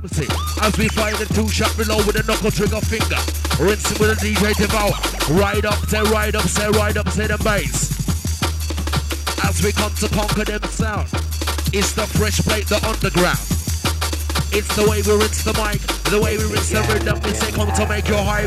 empty. As we fire the two-shot reload with a knuckle trigger finger. Rinsing with a DJ Devour. Ride up, say ride up, say ride up, say the bass. As we come to conquer them sound. It's the fresh plate, the underground. It's the way we rinse the mic, the way we rinse the rhythm. We say come to make your hype.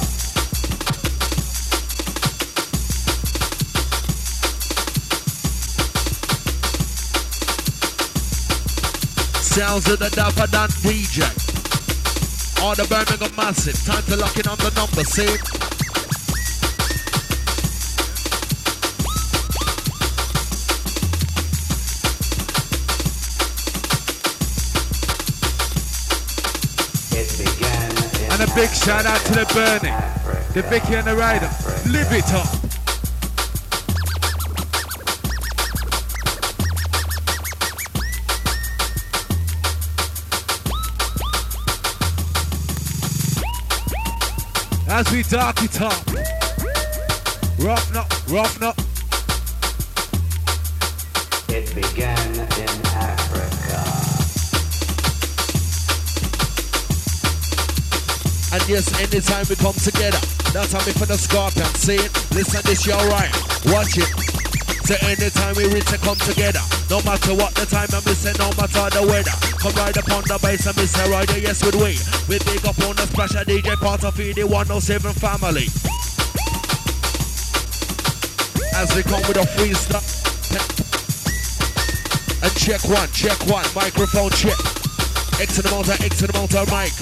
Sounds of the Dapper Dan DJ. On the Birmingham Massive. Time to lock in on the number, see? And a big shout out to the Bernie, the Vicky and the Rider. Live it up. As we dark it up. Rough up, rough up. It began in Africa. And yes, anytime we come together, that's how we for the Scorpion. See it? Listen this, you're right. Watch it. So anytime we reach and come together, no matter what the time, and we say no matter the weather. Come right upon the bass and we say rider, yes with we. We big up on the splash of DJ part of the 107 family. As we come with a freestyle. And check one, microphone check. X to the motor, mic.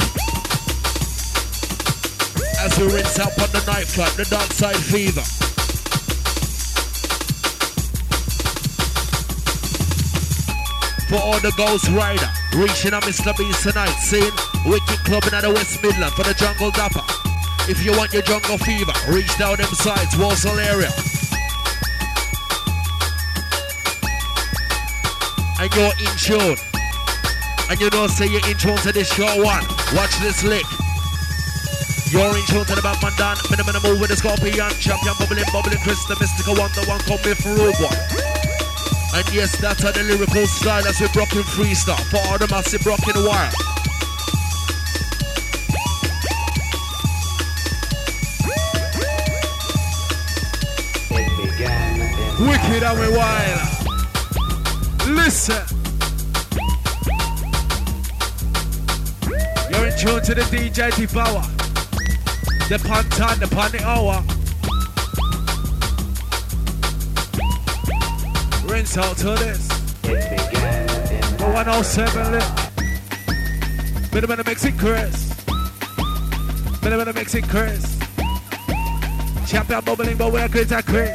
As we rinse up on the night flight, the dark side fever. For all the Ghost Rider, reaching out Mr. Beast tonight, seeing Wicked Clubbing at the West Midland for the Jungle Dapper. If you want your jungle fever, reach down them sides, Walsall area. And you're in tune. And you know, say you're in tune to this show one. Watch this lick. You're in tune to the Batman Dan, minimum move with the Scorpion, champion bubbling, Chris, the mystical one, the one coming from Rude Boy. And yes, that's how the lyrical style as we broken freestyle for all the massive broken wire. It began in Wicked and we wild. Listen. You're in tune to the DJ Devour. The Pantan, the Panic Hour. Rinse out to this. It began in The 107 lit. Bit of mixing Chris. Bit of mixing Chris. Champion bubbling, but we're Chris and Chris.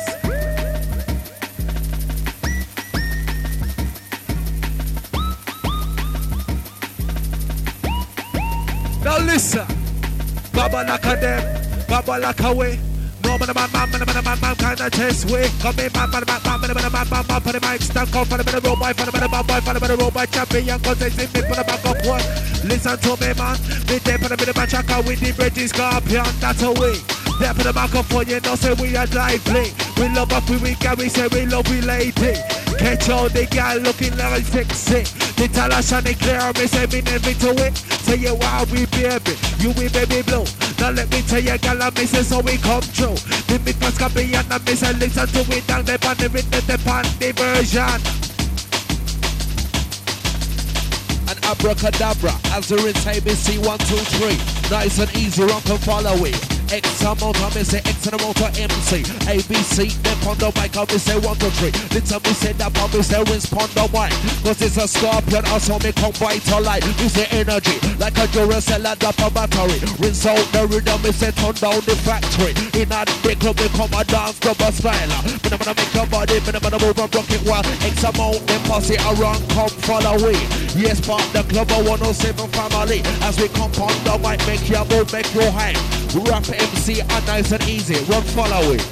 Now listen. Baba like a them, Baba like a way. No man, kind of test way. Come in, man, for the mic, stand up for the robot, for the robot, champion, cause they see me for the back up one. Listen to me, man, we there for the bit of my chaka with the British Scorpion, that's a way. There for the microphone, you know, say we are lively. We love up, we can, we say we love, we lady. Catch all the girl looking like sexy. The tell us and they clear me, say me never to it. Say you are we baby, you we baby blue. Now let me tell you, girl, I say so we come true. The myth was copy and I miss and listen to it down the pan, the pan, the version. And abracadabra, as the rinse ABC 1, 2, 3. Nice and easy, run can follow it. X amount, I say X and amount of MC. ABC, then pon the mic, I say 1, 2, 3. Listen, me say that, I say rinse pon the mic. Cause it's a Scorpion, also me come vitalite. Me say energy, like a Duracell and up a battery. Rinse out the rhythm, me say turn down the factory. In a big club, me come a dance club a style. Me no wanna make your body, me no wanna move and rock it while X amount, them posse around, come follow we. Yes, part the club of 107 family. As we come on the mic, make your move, make your hang. Rap MC and nice and easy. Run, follow it.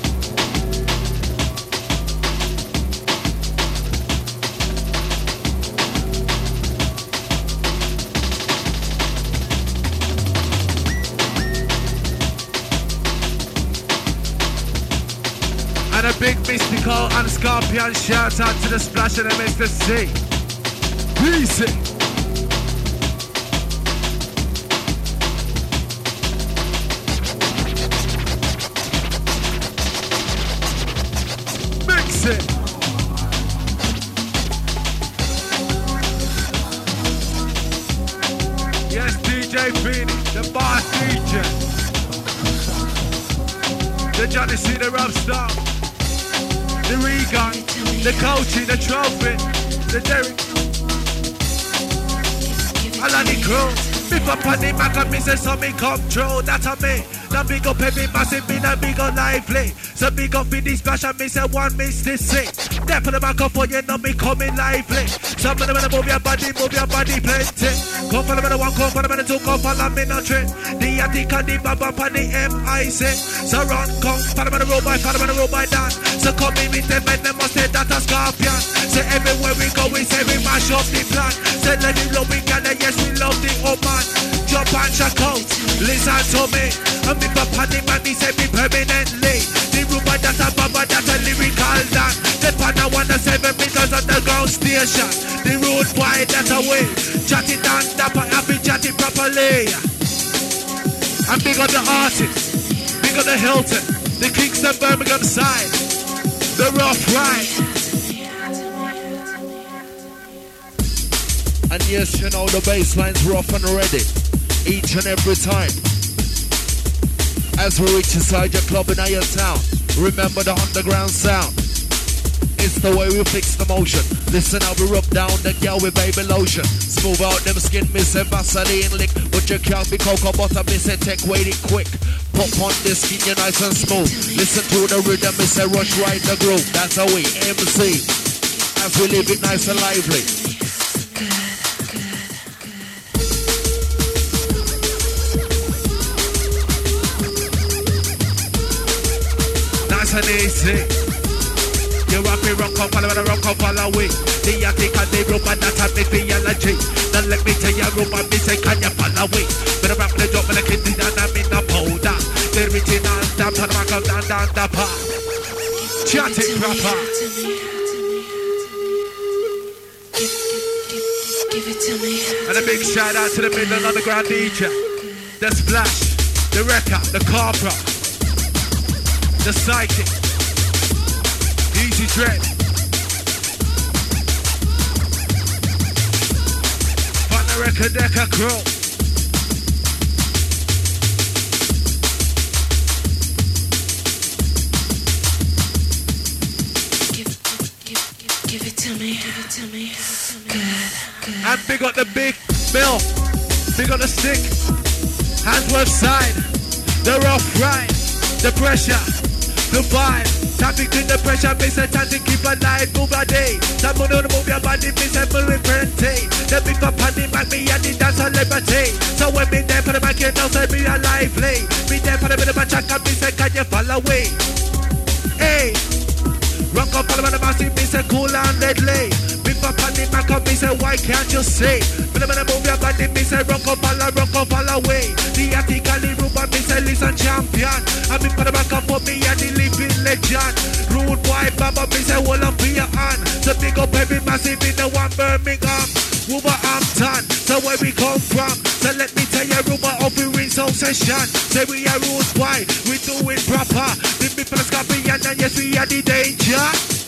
And a big mystical and Scorpion shout out to the Splash and the Mr. C. Easy. Yes, DJ Beanie, the boss DJ. The Johnny C, the Rob Star. The Regan, the Coachy, the Trophy, the Derek. Alani Crew. If up on the Mac and me say something come true, that's a me. Now big up heavy massive, me now big up lively. So big up in this splash and me say one miss this sick. There for the microphone, you know me coming lively. Some of them move your body plenty. Come for the one, come for the two, come for the minute trend. The attic and the baba and the MIC. So run, come for the robot, dance. So come in with them and them must say that a scorpion. So everywhere we go, we say we mash up the plan. Say let it love we gather, yes we love the old man. Jump and check out, listen to me. And me for party man, me say me permanently. The rumor that a baba, that a lyrical dance. The partner 107 meters underground station. The road wide, that's a way. Chatty down, dapper, happy chatty properly. And big on the artist, big on the Hilton, the Kingston Birmingham side, the Rough Ride. And yes, you know the bassline's rough and ready, each and every time. As we reach inside your club in your town, remember the underground sound. It's the way we fix the motion. Listen how we rub down the girl with baby lotion. Smooth out them skin, me say Vaseline lick. But you can't be cocoa butter, me say take wait it quick. Pop on the skin, you nice and smooth. Listen to the rhythm, me say rush right the groove. That's how we MC. As we live it nice and lively. Nice and easy. You rock me, rock up, follow away. The attic and the room and that I make the allergy. Now let me tell you, room and me say, can you follow away? But I'm the job and the kidney and I'm in the powder. The original damn to the back of down the park. Chatting rapper. Give it to me. And a big shout out to the Midland Underground DJ. The Splash, the Wrecker, the Carpra, the Psychic. Easy Dread. Fun the record decker crew. Give it to me. Good. And big up the Big Bill. Big up the Stick. Handsworth side. The Rough Ride. The Pressure. The Vibe. Tapping in the pressure, makes a chance to keep alive, move a day. Someone to move your body, makes a move plenty. The big up on the mic, me and the dance on liberty. So when me there for the mic, you know, say me a lively. Me there for the bit of a track, and me say, can you follow away? Hey, rock up all about the massive, me say, cool and deadly. Big up on the mic, and me say, why can't you say? Me there move your body, me say, rock up all away. The attic and the room, and me say, listen, champion. And me for the back up for me and the living legend. Rude boy, baba, me say, hold up for your hand. So big up every massive in the one Birmingham. Wolverhampton, so where we come from. So let me tell you, rumor of we in some session. Say we are rude boy, we do it proper. The people are scorpion and yes, we are the danger.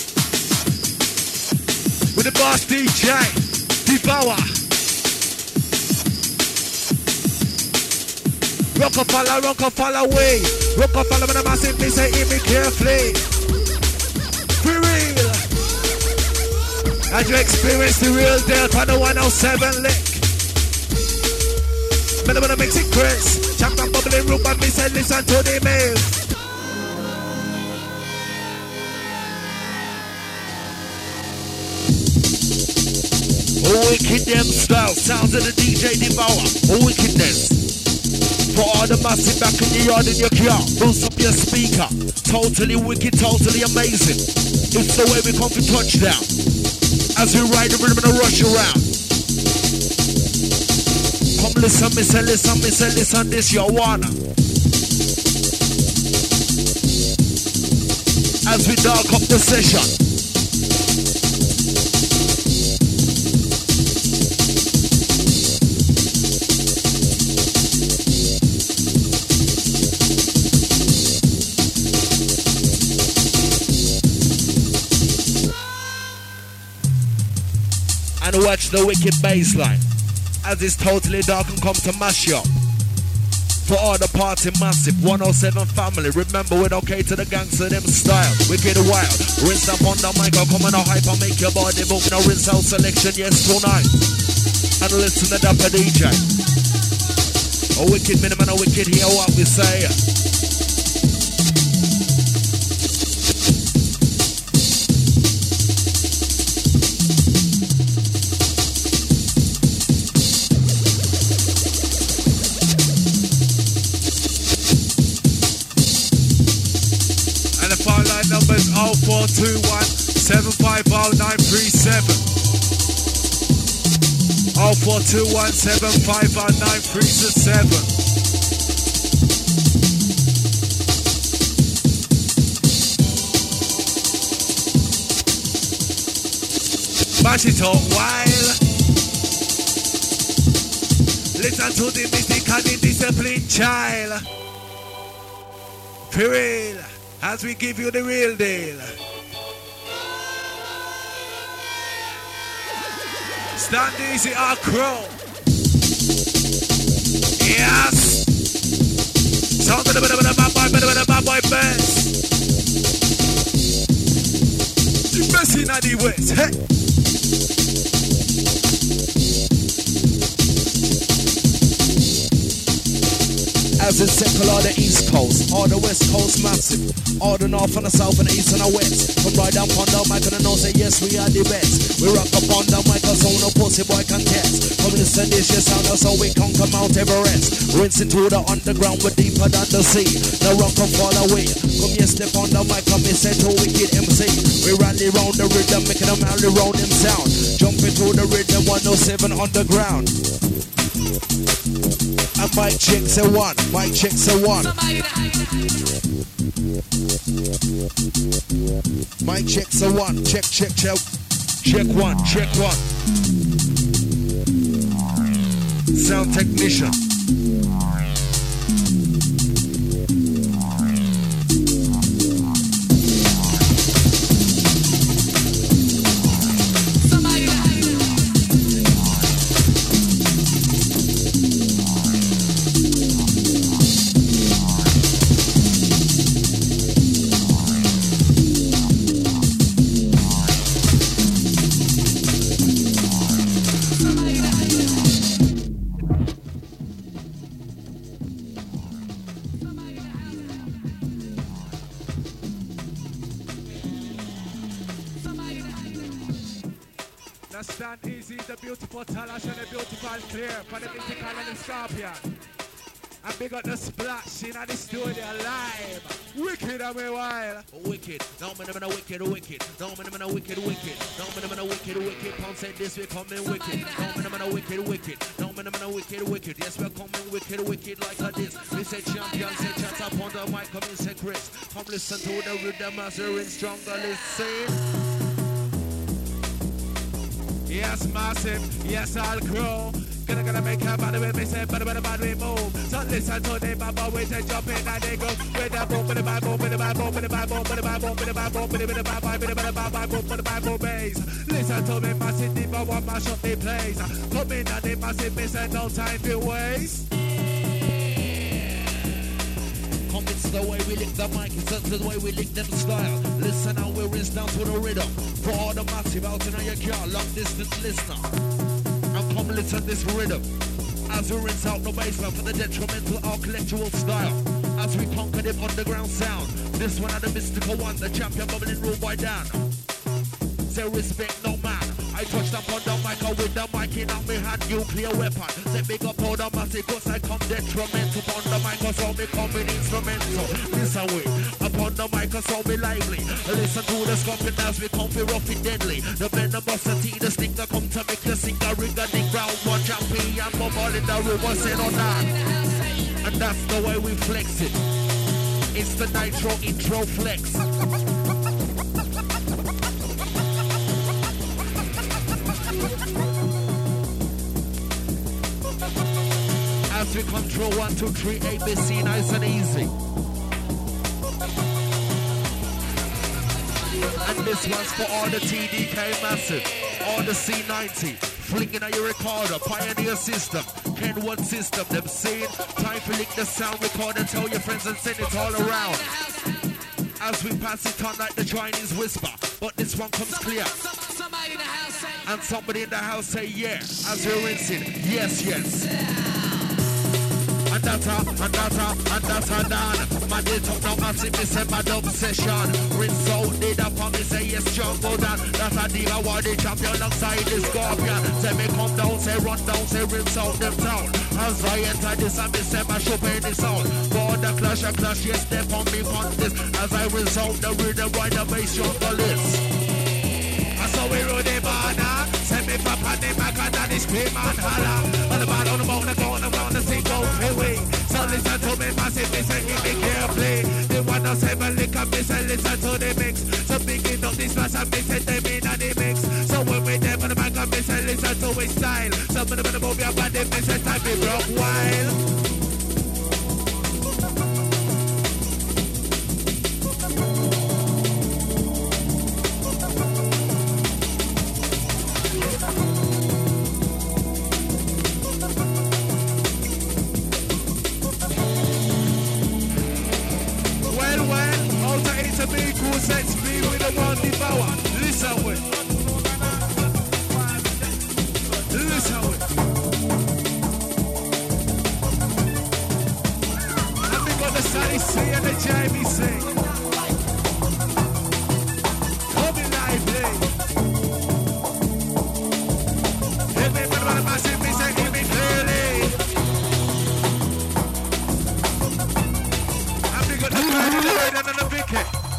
With the boss DJ, Devour. Rock up, follow away. Rock up, follow with the massive, me say, hear me carefully. For real. As you experience the real deal for the 107 lick. Me wanna mix it Chris. Champion bubbling room and me say, listen to the mail. Wicked them style, sounds of the DJ Devour. Wickedness. For all the massive back in your yard in your car, boost up your speaker. Totally wicked, totally amazing. It's the way we come for touchdown. As we ride the rhythm and rush around. Come listen, me say, listen, this your wanna. As we dark up the session. And watch the wicked bass line. As it's totally dark and come to mash you up. For all the party massive, 107 family. Remember, we don't cater the gangster them style. Wicked wild, rinse up on the mic, I'll come on a hype, I'll make your body move. No rinse out selection, yes, tonight. And listen to Dapper DJ. A wicked minimum, a wicked, hear what we say. Numbers 0421 750 937. 0421 750 937. Mash it up while. Listen to the mystic and indisciplined child. For real. As we give you the real deal. Stand easy, our crow. Yes. Sound of the bad boy best. The best in the West. Hey. As it's circle all the East Coast, all the West Coast massive, all the North and the South and the East and the West. From right down on the mic and the nose say yes we are the best. We rock up on the mic so no pussy boy can test. Come listen this your sound so we conquer Mount Everest. Rinse into the underground we're deeper than the sea. The rock can fall away. Come here step on the mic come here say to wicked MC. We rally round the rhythm making them rally round them sound. Jump into the rhythm 107 underground. And mic checks a one, mic checks a one. Mic checks a one, check, check, check. Check one, check one. Sound technician. Clear for the mythical and the scorpion. And big up the splash in the studio live. Wicked and we wild. Wicked. No man a wicked, wicked. No man a wicked, wicked. No man a wicked, wicked. Come say this we coming wicked. No man a wicked, wicked. No man a wicked, wicked. Yes we're coming wicked, wicked like a this. We say champion, say chat up on the mic, come in say Chris. Come listen to the rhythm as we're in stronger. Listen. Yes, massive. Yes, I'll grow. Gonna make her body with me, say, but we move. So listen to the bad boys, they jump in and they go. With the boom, with the bad boom, with the bad boom, with the bad boom, with the bad boom, with the bad boom, with the bad boom, with the bad boom, with the bad boom bass. Listen to me, massive, deep, I want mash up the place. Come in and the massive, miss and no time to waste. It's the way we lick the mic, it's the way we lick them style. Listen how we rinse down to the rhythm. For all the massive out in your car, long distance listener. Now come listen this rhythm. As we rinse out the baseline for the detrimental architectural style. As we conquer them underground sound. This one are the mystical one, the champion bubbling rule by Dan. Say respect no man. I touched up on the mic with the mic in on me hand, nuclear weapon. Say big up all the massive cause I come detrimental upon the mic so me coming instrumental. Listen way, upon the mic so me lively. Listen to the scorpion as we come feel rough and deadly. The venomosity, the sting that come to make you sing a ring a ding round one champion. Bubble in the room, what's it on that? And that's the way we flex it. It's the nitro intro flex. As we control 1, 2, 3, ABC, nice and easy. And this one's for all the TDK massive, all the C90, Flicking at your recorder, pioneer system, Kenwood system, them saying, time to lick the sound recorder, tell your friends and send it all around. As we pass it on like the Chinese whisper, but this one comes clear. Somebody in the house say, and somebody in the house say yeah, as we're rinsing, yes, yes. And that's a done. My day talk now, I see me say my dub session. Rinse out, did up on me say yes, John, go down. That's a deal, I want the champion alongside the scorpion. Say me come down, say run down, say rinse out them town. As I enter this, I me say my shop in the sound. For the clash, a clash, yes, step on me on this. As I rinse out the rhythm, right the bass, jungle list. So we run the banner, send me papa the back and then scream and holler. On the ball, on the bone, on the sing go away. So listen to me, massive, listen, give me carefully. The one that say my lick up, listen to the mix. So picking up this mass and mix it, them in the mix. So when we there for the back up, listen to his style. Some of them move your body, listen time be broke wild. Sets me with a one devour. Listen with. Listen with. And we got the Sunny C and the Jamie C. Coming lively. Hit me with one of my simply say, hear me clearly. And we got the Curry, the Red and the Vicky.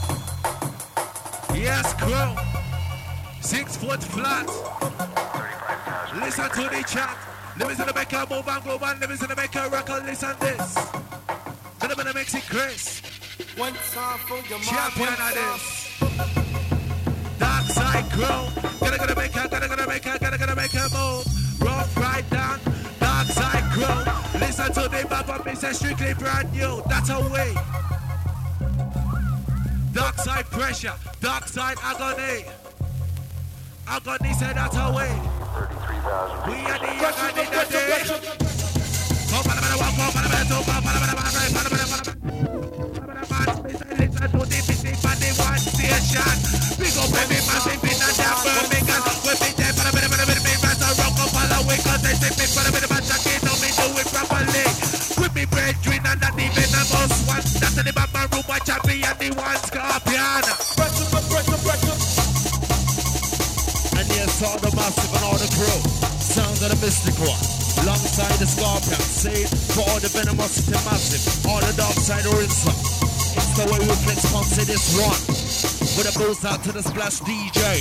Yes, crow. 6 foot flat. Listen to the chat. Listen to make a move and go on. Listen to make a record. Listen this. Listen to make it Chris. Champion of this. Dark side crow. Gonna make a move. Rough right down. Dark side crow. Listen to the map of me say strictly brand new. That's a way. Dark side pressure, dark side agony. Agony said that's our way. We are the agony that day. Come on, walk up, listen to the busy body one station. We go baby massive in the damn Birmingham. We be there for a minute, master rock up all the way. Cause they say me for a minute, but I can't know me do it properly. With me brethren and not even a most one. That's the Batman room, my champion, the one scorpion. And yes, all the massive and all the crew. Sounds of the mystical. Alongside the scorpion. Save for all the venomosity massive. All the dark side are inside. It's the way we flex onto this one. With a boost out to the splash DJ.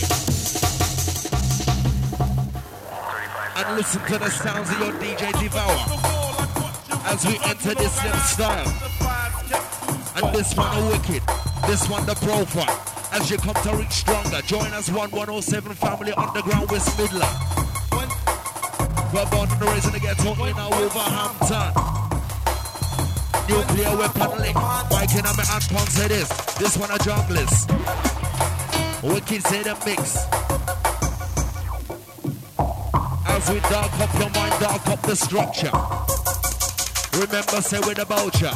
And listen to the sounds of your DJ Devour. As we enter this slim style. And this one a wicked, this one the profile. As you come to reach stronger, join us 1107 Family Underground West Midland. We're born in the race and get home in our Wolverhampton. Nuclear weapon link, biking on my hand pump say this one a junglist. Wicked say the mix. As we dark up your mind, dark up the structure. Remember, say with the voucher.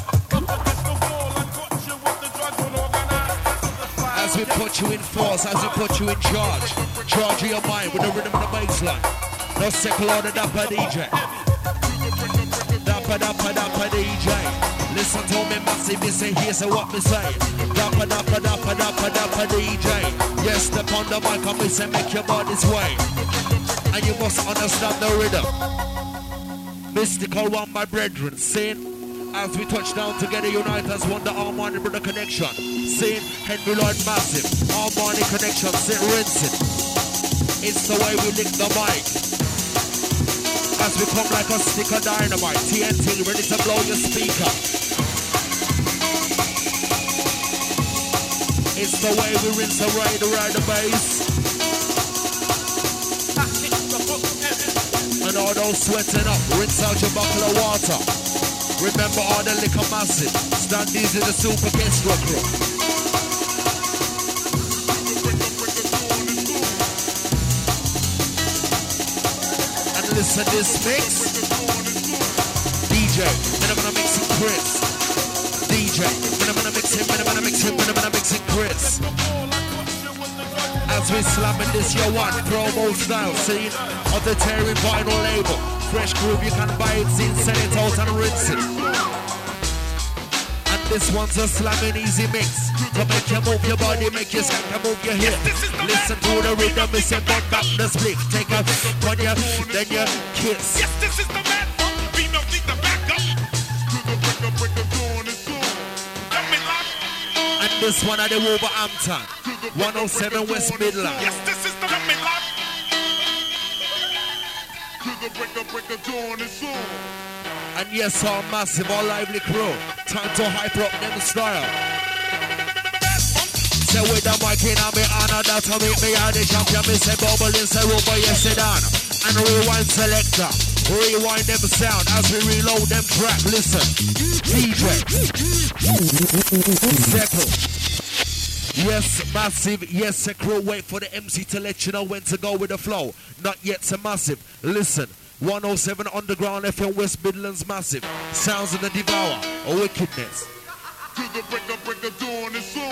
As we put you in force, as we put you in charge. Charge your mind with the rhythm of the bassline. No second order dapper DJ. Dapper DJ. Listen to me massive, me say here's what me say. Dapper DJ. Yes, step on the mic and me say make your body's way. And you must understand the rhythm. Mystical one, my brethren, saying as we touch down together, unite as one, the Armani Brother Connection. Saying Henry Lloyd Massive, Armani Connection, saying rinsing. It's the way we lick the mic. As we come like a stick of dynamite, TNT ready to blow your speaker. It's the way we rinse the ride the bass. And all those sweating up, rinse out your buckle of water. Remember all the liquor massive. Stand easy, the super Castro crew. listen this mix. DJ, when I'm gonna mix it, Chris. DJ, when I'm gonna mix it, when I'm gonna mix it, when I'm gonna mix it, Chris. As we slamming this, your one promo style scene on the Terry vinyl label. Fresh groove, you can buy it, sing, sell it out and rinse it. And this one's a slamming easy mix to make you move your body, make you skank and move your hip. Listen to the rhythm, it's a bend back the split. Take a on you, then you kiss. Yes, this is the mad funk. Female need to back up. To the break of dawn is soon. Let me lock. And this one at the Wolverhampton, 107 West Midland. Yes, this is the let me lock. To the break of dawn is soon. And yes, our massive, our lively crew. Time to hyper up them style. Say with the mic in on me honor, that to make me out the champion. Me say bubble in, say rover, yes, sit down. And rewind selector. Rewind them sound as we reload them track. Listen. DJ. Settle. Yes, massive. Yes, a crew. Wait for the MC to let you know when to go with the flow. Not yet so massive. Listen. 107 Underground FM West Midlands massive. Sounds of the Devour. A wickedness. To the break of dawn is soon.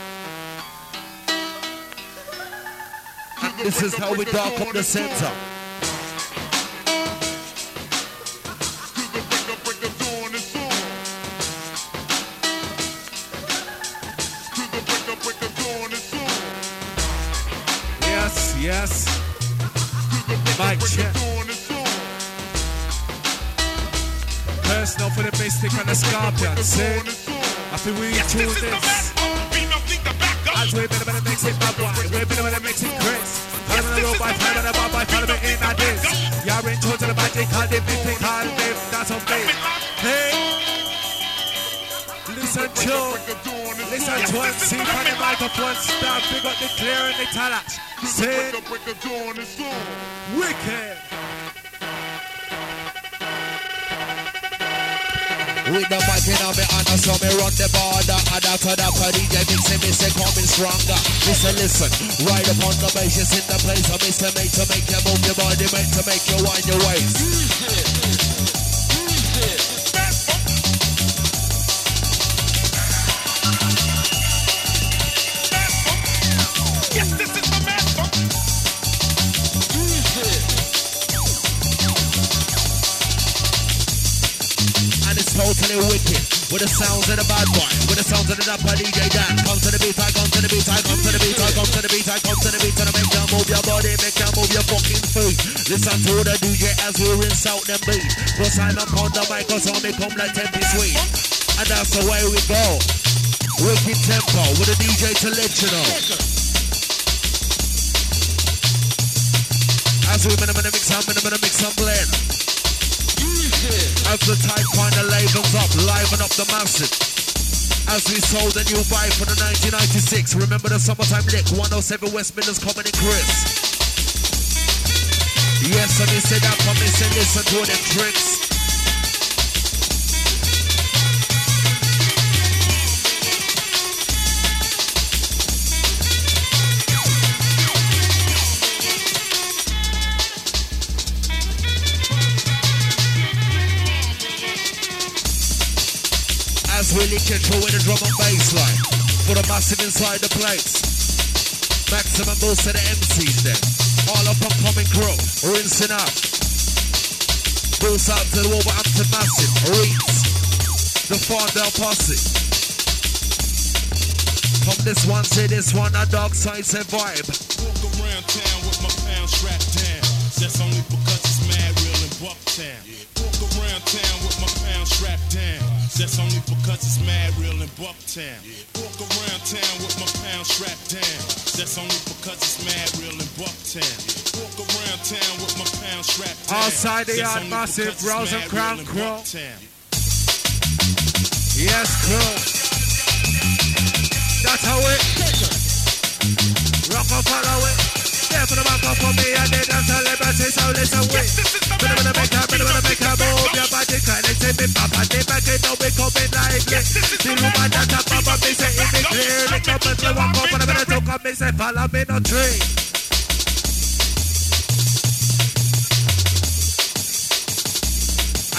And this is how we dark up the center. Yes, yes. Mic check. Personal for the Mystic and the Scorpion. Say, I feel we do this. As we're better when it makes it bad boy. We're better when it makes it Chris. I'm gonna go by time and I'm by follow me in at this. You're in touch with the magic, call it mythical, babe. That's on me. Hey. Listen to MC on the microphone. Stop, big up the clear and the talent. Say, wicked. With the mic in on me honor, so me run the border. And after that, DJ me say coming stronger. Me say listen, right upon the bass, in the place. So me say make to make you move your body, make to make you wind your waist. Yes, this is the mad funk. Totally wicked, with the sounds of the bad boy, with the sounds of the dapper DJ Dan. Come to the beat, I come to the beat, I come to the beat, I come to the beat, I come to the beat, and I make you move your body, make you move your fucking feet. Listen to the DJ as we rinse out them beat. Cause I'm up on the mic, cause on me come like Tempe Sweet. And that's the way we go. Wicked tempo, with the DJ to let you know. As we mix and blend. As the type kinda labels up, liven up the massive. As we sold a new vibe for the 1996. Remember the summertime lick, 107 West Midlands coming in Chris. Yes, and they say that for me, say listen to them tricks. As we lick it through with the drum and bass line. For the massive inside the place. Maximum boost to the MCs then. All up and coming crew. Rinsing out. Boost out to the Wolverhampton massive. Reeds. The Farndale posse. Come this one, say this one, a dog side say vibe. Walk around town with my pound strapped down. That's only because it's mad real in Bucktown. Walk around town with my pound strapped down. That's only because it's mad real in Bucktown. Walk around town with my pound strapped down. That's only because it's mad real in Bucktown. Walk around town with my pound strapped down. Outside the yard, massive Rose and Crown crew. Yes, crew. That's how it. Rock and follow it. Yeah, for the back up for me and they dance a liberty, so listen wait. But I'm gonna make her move your body, kind of say me papa, they back it up, we coming lively. The woman that up above me say it be clear, they come and they walk up and I'm gonna talk up me say follow me no tree.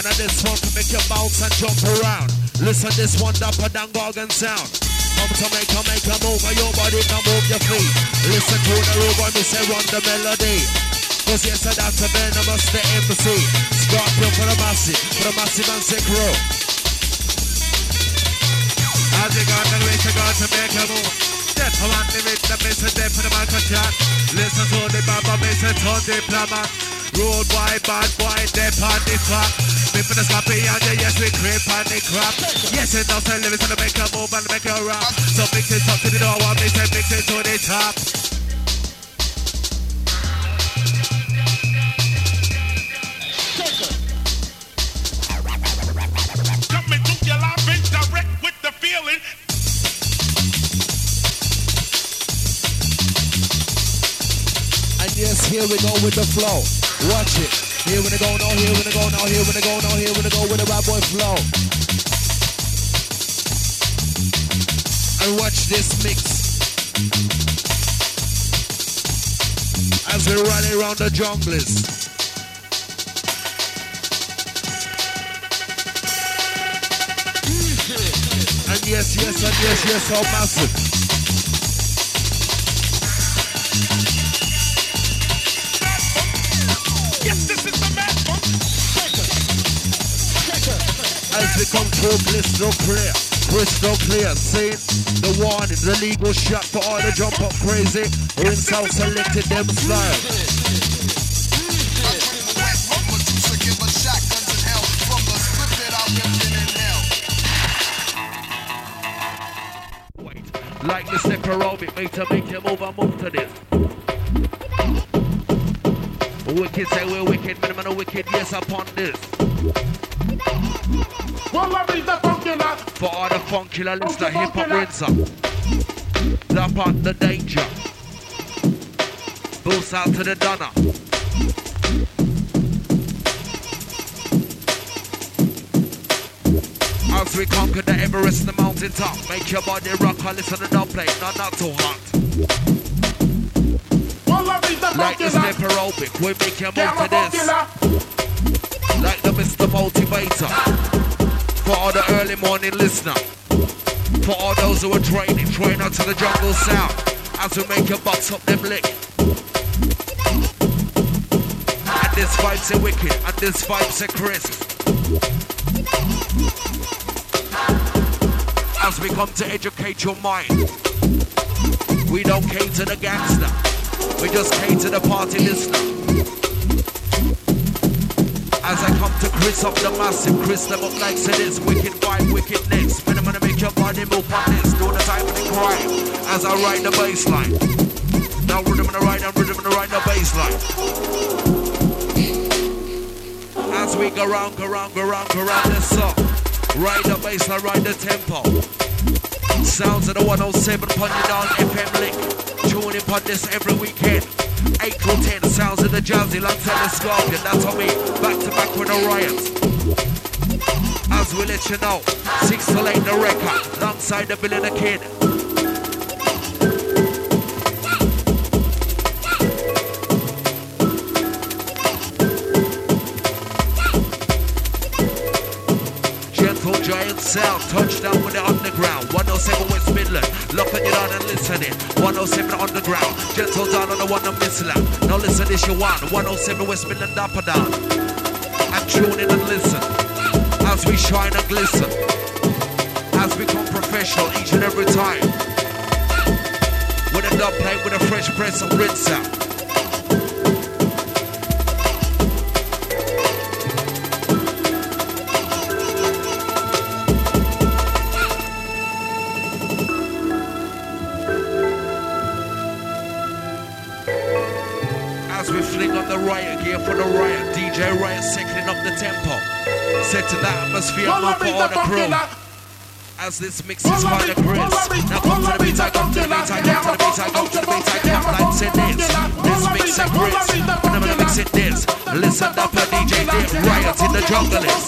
And this one to make you bounce and jump around. Listen, this one dapper than Gorgon sound. Come to make you move your body, now move your feet. Listen to the room when we say run the melody. Cause yes, that's a venomous the MC. Scorpion for the massive and sick row. As you got the way you got to make you move. Death I want the rhythm, the bass and death for the mic and chat. Listen to the baba bass and to the diplomat. Road boy, bad boy, death on the track. Me for the sloppy and yes, we creep on the crap. Yes, it does the lyrics to make you move and make you rap. So mix it up to the door, one mix it to the top. Coming to your life and direct with the feeling. And yes, here we go with the flow. Watch it. Here we go now, here we go now, here we go now, here we go with the bad boy flow. And watch this mix. As we run around the junglers. And yes, so massive. Yes, this is the mad funk. As we come through crystal clear, seeing the warning, the legal shot for all the jump up crazy. Rinse out selected them style. Like the step aerobic, make you move and move to this. Wicked say we're wicked, minimum of wicked, yes upon this. For all the funk killer listener, hip hop rinser. Lap on the danger. Boost out to the Donna. As we conquer the Everest, the mountain top. Make your body rock, I listen to the play, not too hot. Like the step aerobic, we make you move to this. Like the Mr. Motivator. For all the early morning listener. For all those who are training, train out to the jungle sound. As we make you box up them lick. And this vibe's a wicked, and this vibe's a crisp. As we come to educate your mind. We don't cater the gangster. We just cater the party listener. As I come to Chris up the massive, Chris them up like say this. Wicked vibe, wicked next. Man, I'm gonna make your body move on this. Do the time of the crime. As I ride the bass line. Now rhythm in the right and rhythm in the right, the bass line. As we go round this song. Ride the bass line, ride the tempo. Sounds of the 107 upon your down FM link. Tune in on this every weekend. 8 till 10, sounds of the jazzy, alongside the Scorpion. That's how we back to back with the riots. As we let you know, 6 till 8 the record, alongside the Billy the Kid. Gentle Giant Sound, touchdown with the underground. 107 West Midland, lock on your down and listening. 107 underground, gentle down on the one on Midland. Now listen, this you want. 107 West Midland up and down. And tune in and listen. As we shine and glisten. As we become professional each and every time. With a dub plate with a fresh press of rinse out. Riot gear for the riot, DJ Riot cycling up the tempo, setting the atmosphere up for all the crew. As this mix is by the Chris. Now come to the beat, I come to the beat, I come to the beat, I come to the beat, I come like say this. This mix is Chris. When I'm gonna mix it this. Listen up a DJ Dave Riot in the jungle is.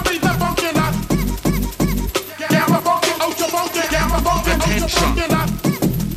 Attention.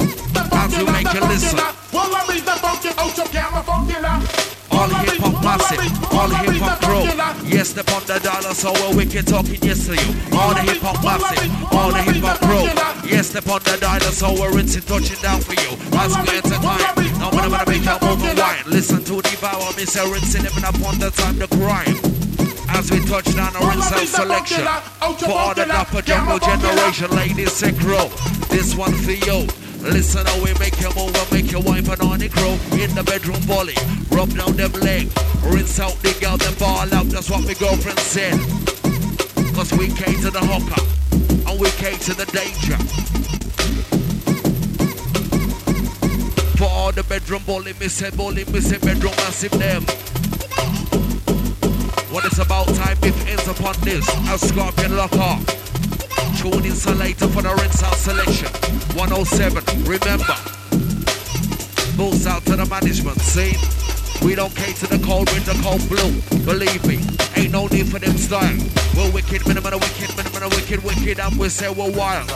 As we make you listen. All hip hop massive. massive. All the hip hop crew. Yes, step on the dollar, so we're wicked talking yes to you. All the hip hop massive. All the hip hop crew. Yes, step on the dollar, so we're rinsing, touching down for you. As we entertain. Now when I'm gonna make a move and wine. Listen to the power, me say rinsing, living upon the time to crime. As we touch down a rinse out selection. For all the dapper jungle generation, ladies and crew. This one for you. Listen how we make you move and make your wife and on the crew. In the bedroom volley, rub down them leg. Rinse out the girl, then ball out. That's what my girlfriend said. Cause we came to the hooker. And we came to the danger. For all the bedroom bully, me say bedroom massive them. When it's about time, if ends upon this, I'll Scorpion lock off. Tune insulator for the rinse out selection. 107, remember. Bulls out to the management, see? We don't cater the cold red, the cold blue. Believe me, ain't no need for them style. We're wicked, minimum of wicked, and we say we're wild.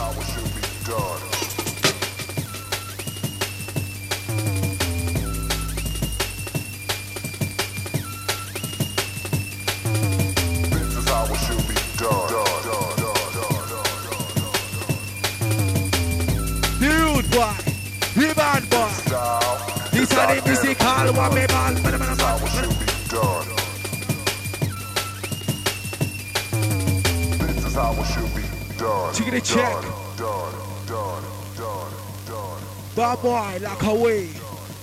Boy, the bad boy. This is the musical one, me ball. This is how it should be done. Check it, check. Bad boy, lock away.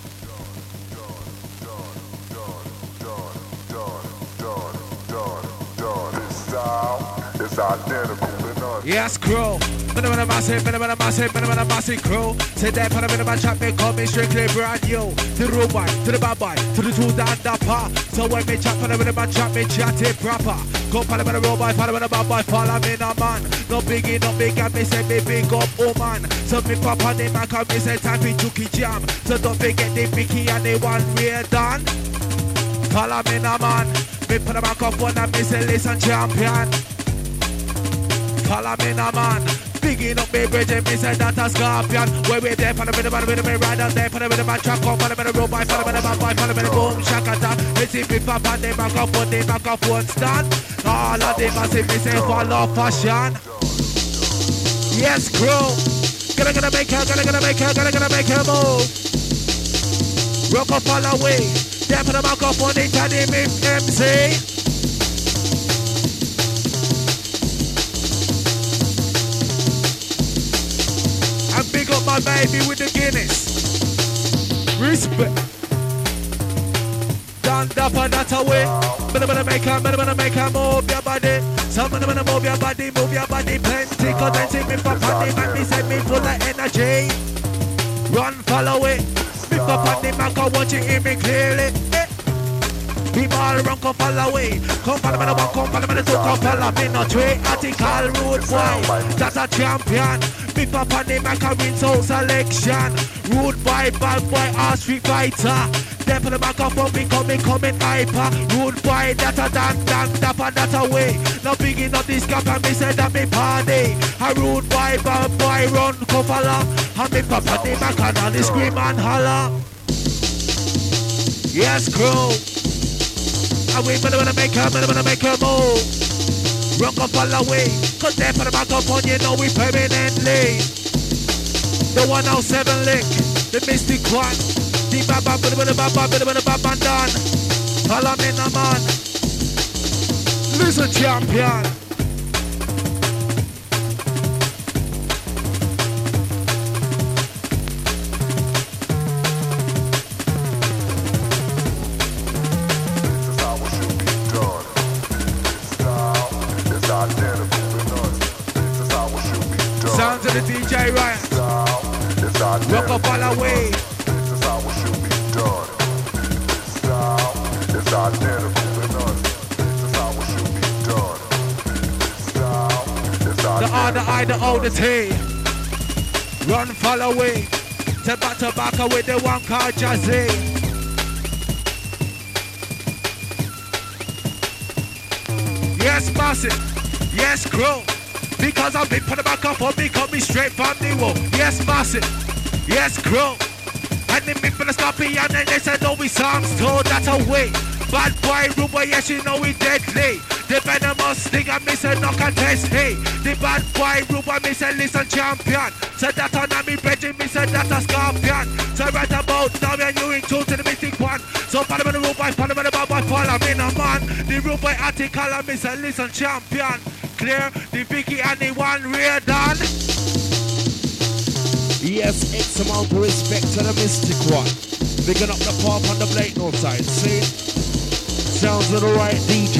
This style is identical to none. Yes, crow. Massive crew. Say that for a minute, my chat me call me strictly brand new. To the room boy, to the bad boy, to the two down the pa. So when me chat for a minute, my chat me chat it proper. Go follow me the road boy, follow me the bad boy, follow me no man. No biggie, no big, and me say me big up, oh man. So me pop on the Mac and me say time for Chucky Jam. So don't forget the Vicky and the one we're done. Follow me no man. Me put the microphone and me say listen champion. Follow me no man. Bigging up me bridge and me say that a Scorpion. Where we there for the middle man with me right down there for the middle man track on for the middle road boy for the middle man boy for the middle boom shakata. Let's see if pop on the microphone stand. All of them must me say follow fashion. Yes crew. Gonna make her move. Rock up all the way. There for the microphone they tell him MC. And big up my baby with the Guinness. Respect. Done up and that away. Better make her move your body. Some of them move your body plenty. Cause they see me for funny, man, me say me full of energy. Run, follow it. Me for funny, man, can watch you hear me clearly. People run, come follow away. Come follow me the one, come follow me the two, come follow me no trade. Article road boy, that's a champion. Big up on the Macarene Soul Selection. Rude boy, bad boy, a street fighter. There for the microphone, we coming hyper. Rude boy, that a dan, dapper, that a way. No biggie, no discount, and me say that me party. A rude boy, bad boy, run, come follow. And me pop on the Macarene, scream and holler. Yes, crew. And we better make her move. Rock up all the way. Cause there for the microphone, you know we permanently. The 107 lick, the mystic one. The baba, done. Follow me no man. Listen champion. Sounds of the DJ Ryan. Rock up all the way. This is how it should be done. This style is identical to none. This is how it should be done. This style is identical. The R, the I, the O, the T. Run, follow away. Step back to back with the one called Jazzy. Yes, massive. Yes, crew. Because I've been put the back up on me, cut me straight from the wall. Yes, massive. Yes, crew. And the me for the scorpion and they said no we songs too, that's a way. Bad boy Ruba, yes you know we deadly. The venomous thing I miss a knock and test, hey. The bad boy Ruba, me say listen champion. So that on me bridging, me say that's a scorpion. So right about now when you in tune to the mystic one. So follow me the Ruba, follow me the bad boy, follow me no man. The Ruba article I me say listen champion. Clear, the Vicky and the one rear done. Yes, X amount of respect to the mystic one. Picking up the pop on the Blake North side, see? Sounds of the right DJ.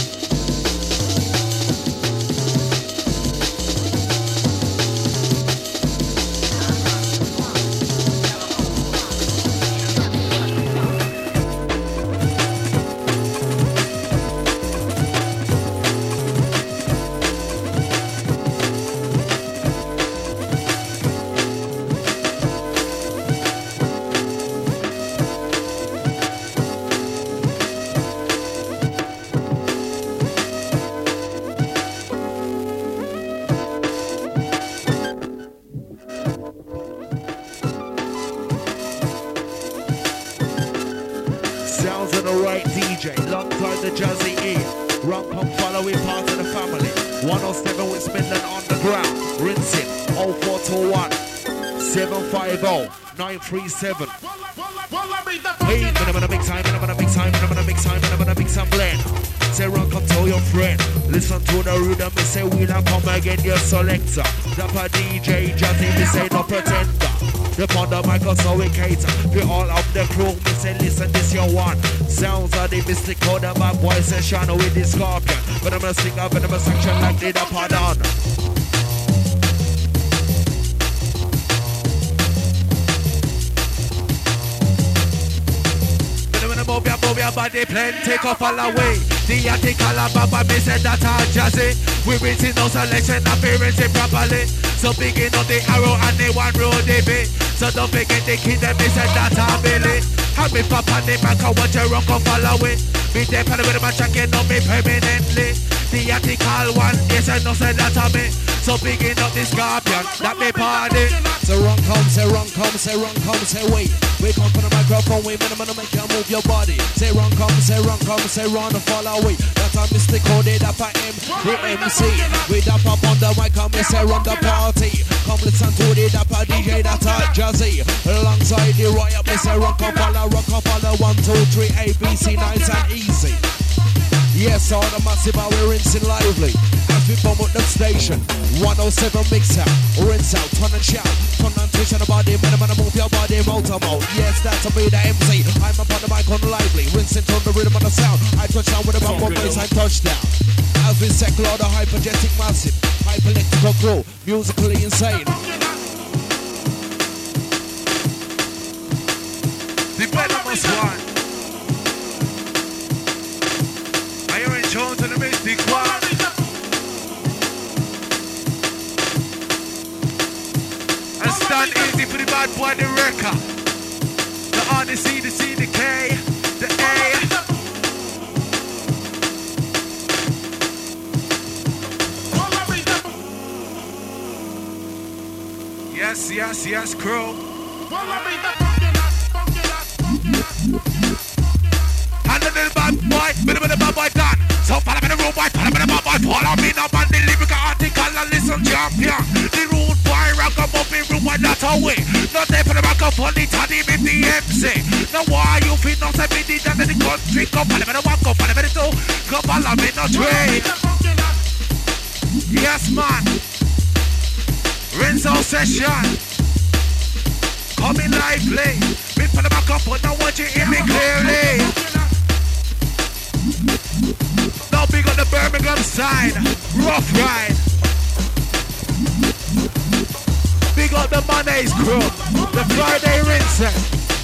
Seven. Hey, I'm gonna make time, I'm gonna make time, I'm gonna make time, I'm gonna make some blend. Say run, come tell your friend. Listen to the rhythm, me say we'll come again, your selector. Dapper DJ, Jazzy, me say no pretender. The on the mic, so we cater. We all up the crew, me say listen, this your one. Sounds of the mystical, the bad boy session with the scorpion. But I'm gonna sing up in a section like the Dapper Don. Move your body, plan, take off all away. The article Baba, me said that all jazzy. We rinsing no selection, I be rinsing properly. So begin on the arrow and the one road they be. So don't forget the kid, me said that all Billy. Have me pop on the back, I watch your rock off all away. Me there for the with my jacket on me permanently. The article one, yes I know say that on me. So begin up the scorpion, that me party. So run come, say run come, say run come, say wait. We come from the microphone, we minimum make you move your body. Say run come, say run come, say run and fall away. That's a mystic code, that I am the MC. We dap up on the mic, come and say run the party. Come listen to the dapper DJ, that's a Jazzy. Alongside the riot, we say rock up, follow, 1, 2, 3, ABC, nice and easy. Yes, all the massive are we're rinsing lively. As we bomb at the station, 107 mix out, rinse out, turn and shout, turn and twitch on the body, minimum move your body, motor mode. Yes, that's me, the MC. I'm up on the mic on lively, rinsing to the rhythm of the sound. I touch down with a bump bass, I touchdown. As we cycle all the hypergetic massive, hyperlectrical crew, musically insane. The venomous one. To the mystic one. And stand easy for the bad boy, the wrecker. The R, the C, the C, the K, the A. Yes, yes, yes, crew. And the little bad boy, bit of the bad boy done. So follow me the road boy, follow me the bad boy, follow me now on the lyrical article and listen champion. The road boy rock up in room boy that away. Not there for the back of the toddy with the MC. Now why you feel not a bit down in the country? Come follow me the one, come follow me the two, come follow me no trade. Yes man, rinse out session. Coming lively. Me for the back up, but now want you hear me clearly. Now big on the Birmingham side, rough ride. Big up the Mondays crew, the Friday rinsing.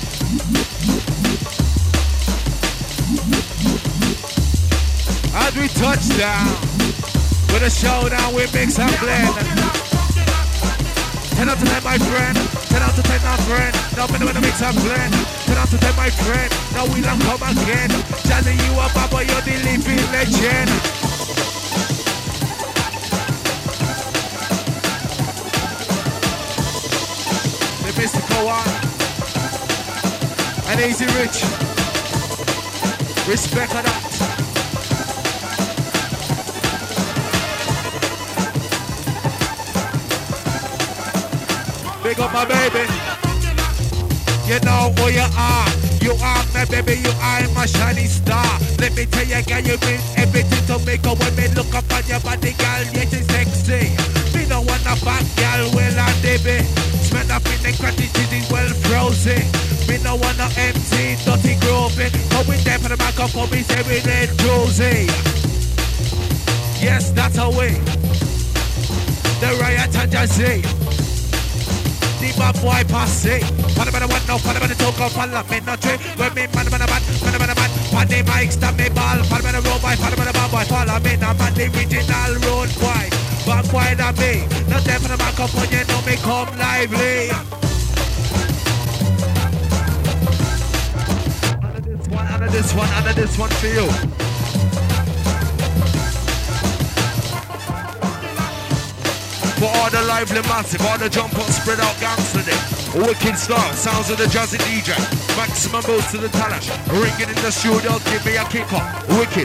As we touch down, with a showdown we mix and blend. 10 out of 10 my friend, 10 out of 10 my friend. Now I'm gonna mix and blend. 10 out of 10 my friend, now we don't come again. Jazzy you a baba, you're the living legend. The mystical one. And Easy Rich. Respect for that. Big up my baby. You know who you are. You are my baby, you are my shining star. Let me tell you, girl, you mean everything to make a woman look up on your body, girl. Yes, it's sexy. Me no want a back, girl, well and baby. Smell up in the gratitude is well frozen. Me no want no empty, dirty groovy. Going there for the microphone, we say we need Josie. Yes, that's our way. The riot and Jazzy. The bad boy passe. What about the one now? What about the talk of all of me? Not true. When me man. On the mic, stop me ball. What about the road boy? What about the bad boy? Follow me. I'm on the original road boy. Bad boy than me. Not there for the microphone, you know me come lively. Under this one for you. For all the lively massive, all the jump up, spread out gangster day. Wicked style, sounds of the jazzy DJ. Maximum boost to the talash. Ringing in the studio, give me a kick up. Wicked.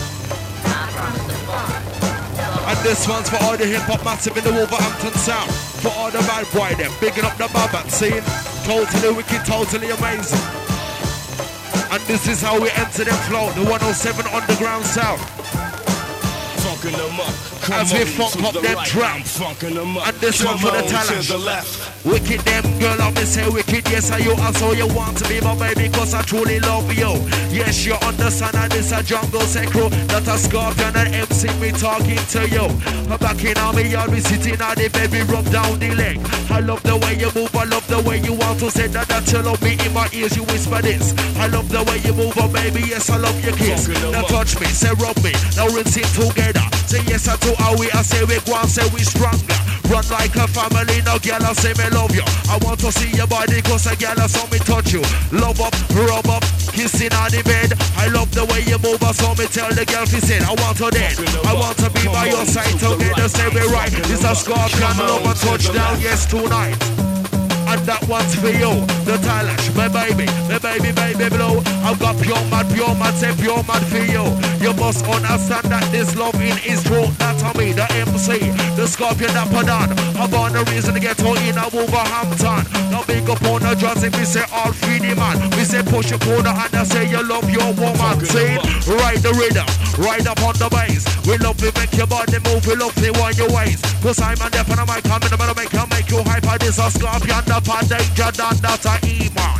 And this one's for all the hip hop massive in the Wolverhampton sound. For all the bad boy them, bigging up the bad scene. Totally wicked, totally amazing. And this is how we enter the flow, the 107 underground sound. Funkin' them up. As we funk up them tracks. And this one for the talent. Wicked them girl, I me say wicked. Yes, I you also you want to be my baby, cause I truly love you. Yes, you understand that this a jungle secret. Not a Scorpion and MC me talking to you. I'm back in army, I'll be sitting on the baby, rub down the leg. I love the way you move, I love the way you want to say that you love me in my ears, you whisper this. I love the way you move, oh baby, yes, I love your kiss. Now touch me, say rub me, now rinse it together. Say yes, I do how we, I say we go and say we stronger. Run like a family, now girl, I say me love you. I want to see your body, cause a girl, I saw me touch you. Love up, rub up, kissing on the bed. I love the way you move, I saw me tell the girl, she said, I want to dead. I want to be by your side, together, say we right. This a Scorpion, love a touchdown, yes, tonight. And that one's for you, the Talash, my baby, baby blow. I've got pure mad, say pure mad for you. You must understand that this love in is true. That's on me, the MC, the Scorpion that put on. I'm on the reason to get out in a Wolverhampton. Now big up on the drums and we say all free the man. We say push your corner and I say you love your woman. Say ride the rhythm, ride up on the bass. We love to make your body move, we love to wind your waist. Cause I'm a deaf and I might come in the middle, make you hyper. This a Scorpion that put danger than that a E-man.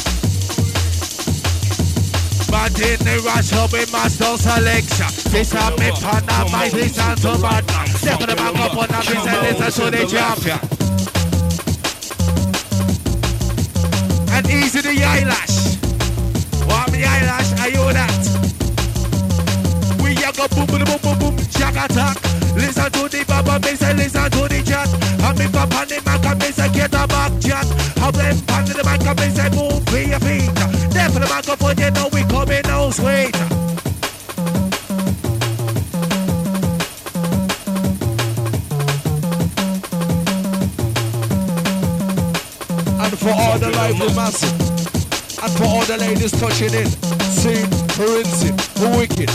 But in the rush up in master selection. This a me partner, my listen to bad man. Step on the back up on the miss and listen to the champion. And easy the eyelash. Want me eyelash, are you that? We a go boom boom boom boom boom, jack attack. Listen to the baba bass and listen to the chat. And me pop on the mic and bass and get a back chat. How them pan to the mic and bass and move for your feet. There for the microphone, you know we coming now sweet. And for all the lively massive, and for all the ladies touching in, see, rinsing, the wicked.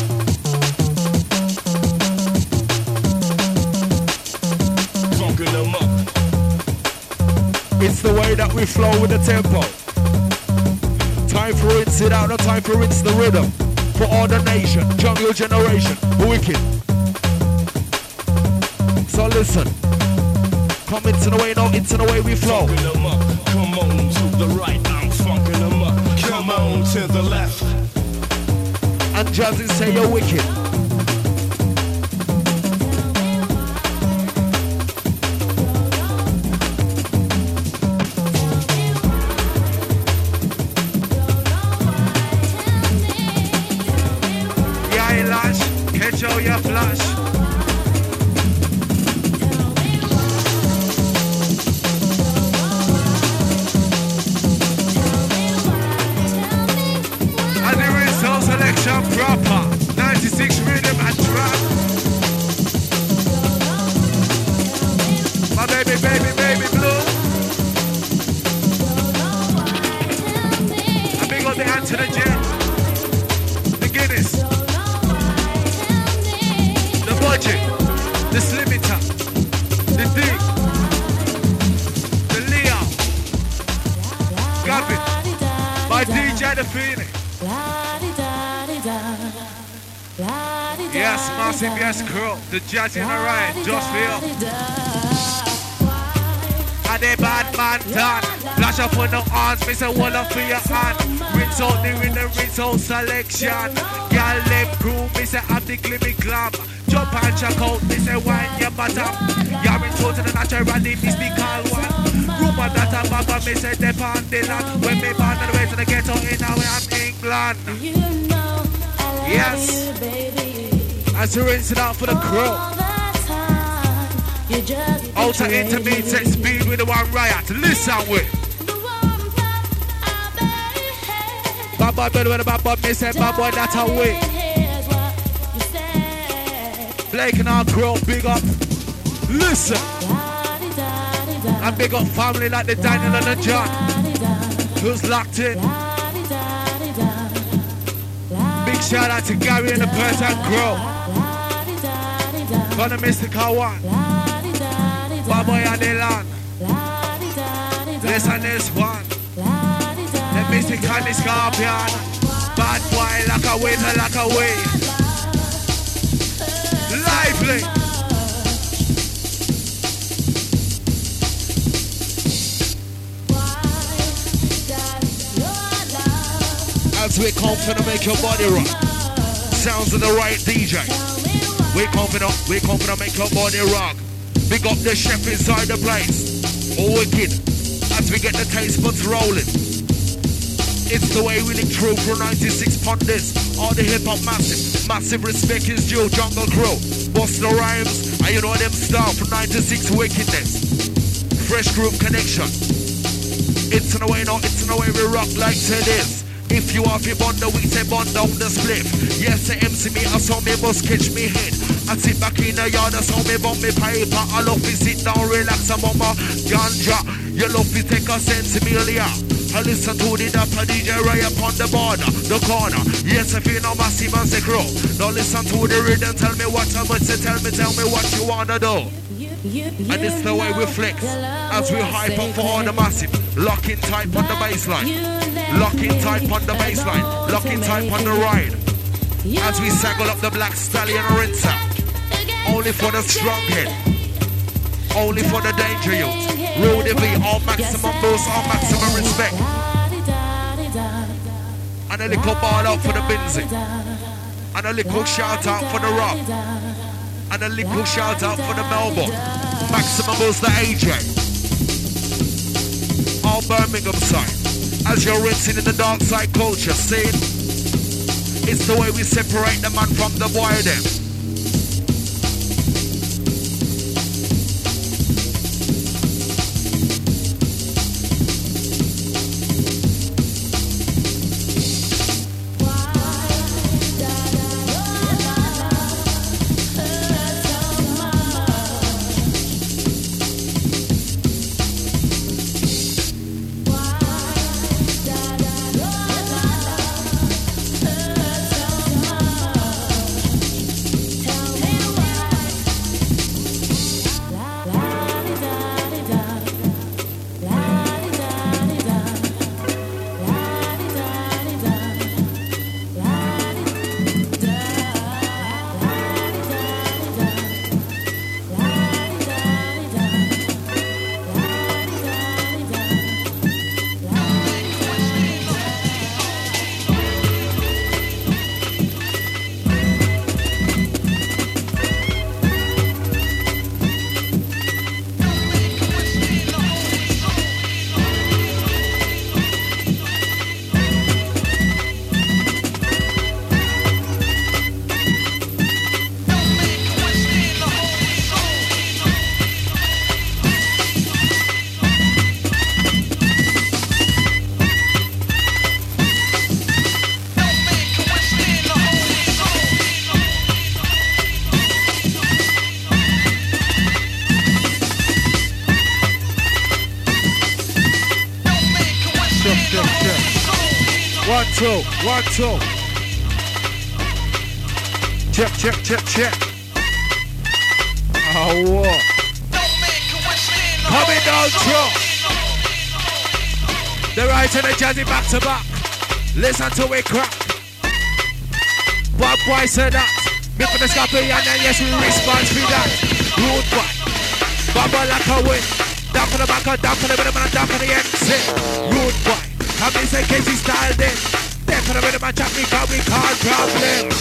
It's the way that we flow with the tempo. Time for rinse it out, no time for rinse the rhythm. For all the nation, jungle generation, wicked. So listen, come into the way, no, into the way we flow. Come on to the right, I'm funking them up. Come on to the left. And Jazzy say you're wicked. Show your flash. And the result selection proper. 96 massive yes crew. The jazz in the right, just feel. And the bad man done. Flash up on the arms, miss a wall up for your hand. Rinse out the rhythm, rinse out selection. Y'all lip crew, miss a have the glimmy glam. Jump and check out, miss a wine your bottom. You're in to the natural, this mystical one. Rumor that a baba, miss a dep on the land. When me born on the way to the ghetto in our England. Yes. As we rinse it out for the crew. Outer intermediate speed with the one riot. Listen with. Bad boy, better with a bad boy, me say bad boy, that's a way. Blake and our crew, big up. Listen. And big up family like the Daniel and the John. Who's locked in. Big shout out to Gary and the person crew. For the mystical one. Bad boy and the land. Listen this one. The mystic and the scorpion. Bad boy like a winner, like a way. Lively. As we come for to make your body rock. Sounds of the right DJ. We come for to make your body rock. Big up the chef inside the place. Oh wicked. As we get the taste buds rolling. It's the way we live true for 96 pundits. All the hip hop massive respect is due. Jungle Crew, bust the rhymes, and you know them start for 96 wickedness. Fresh groove connection. It's in the way, no, it's in the way we rock like this. If you have your bunda, we say bund down the spliff. Yes, the MC me, I saw me must catch me head. I sit back in the yard, I saw me bump me paper. I love to sit down, relax, I'm on my ganja. You love to take a sensimilia. I listen to the Dapper DJ right upon the border, the corner. Yes, if you know massive and say crow. Now listen to the rhythm, tell me what I must say, tell me what you wanna do. And this the way we flex, as we hype up for all the massive. Lock in tight on the baseline. Lock in tight on the baseline. Lock in tight on the ride. As we saggle up the black stallion rinser. Only for the strong head. Only for the danger youth. Rudy V, all maximum boost, all maximum respect. And a little ball out for the Binzy. And a little shout out for the Rock. And a little shout out for the Melbourne. Maximum boost the AJ. All Birmingham side. As you're rinsing in the dark side culture, see? It's the way we separate the man from the boy them. One, two. Check. Oh, what? Coming down true. The right and the jazzy back to back. Listen to it crack. Bob Boy said that. Me for the scorpion and yes, we respond to that. Rude boy. Bubble like a wind. Down for the back, down for the rhythm, and down for the end. Sit. Rude boy. Come in, say Casey style then. Then for the rhythm and chat, we call problem.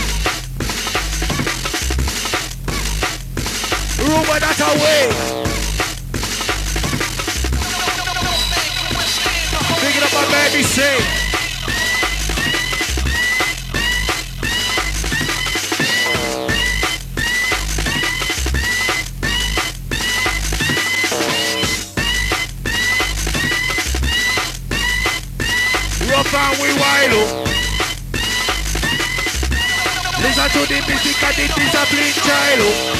Rumor that away. Big it up my baby, say. Rough and we wild up. Listen to the music and the discipline child up.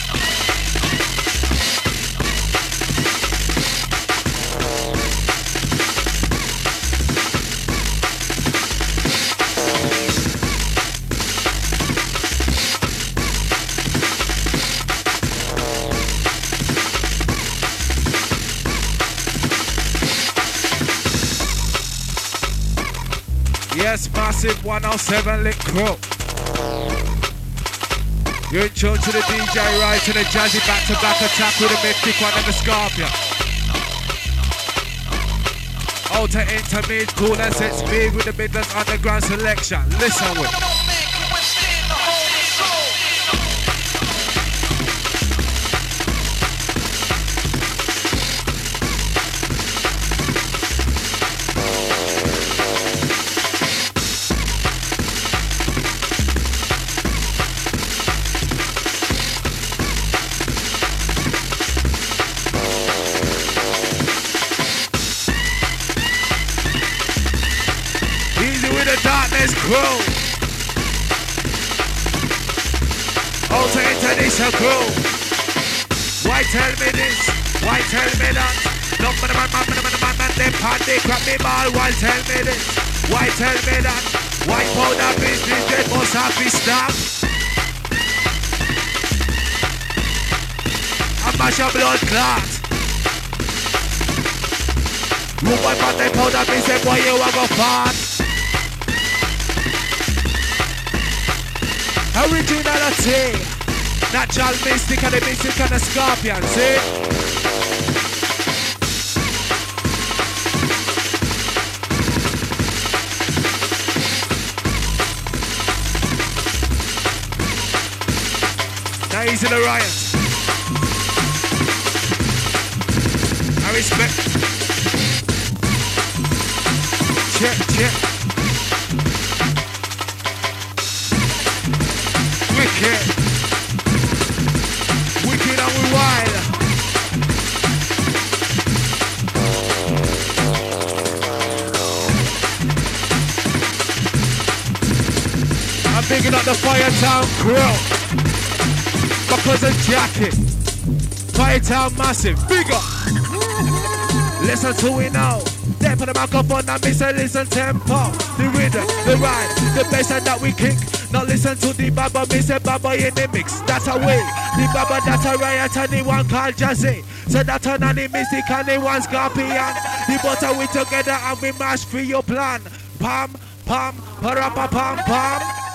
Yes, massive 107 lit crew. You're in tune to the DJ right to the jazzy back-to-back attack with the Mythic One and the Scorpion. Outer intermediate, cool and set speed with the Midlands Underground selection. Listen with. Crew. Outer international crew. Why tell me this? Why tell me that? No man, they pan, they crap me ball. Why tell me this? Why tell me that? Why powder business, they must have to stop. I mash your blood clot. Move my pan, they powder business, boy, you are go fart. Originality, natural mystic and the mystic and the Scorpion, see? Now he's in the riot. I respect. Check. Wicked and we wild. I'm picking up the Firetown crew because of Jacket. Firetown massive, bigger. Listen to it now. There for the microphone and me say listen tempo. The rhythm, the rhyme, the bass and that we kick. Now listen to the Baba, me say Baba in the mix. That's a way. The Baba, that's a riot and the one called Jazzy. So that's an the mystic and the one Scorpion. The butter we together and we mash for your plan. Pam, pam, parapa, pam, pam.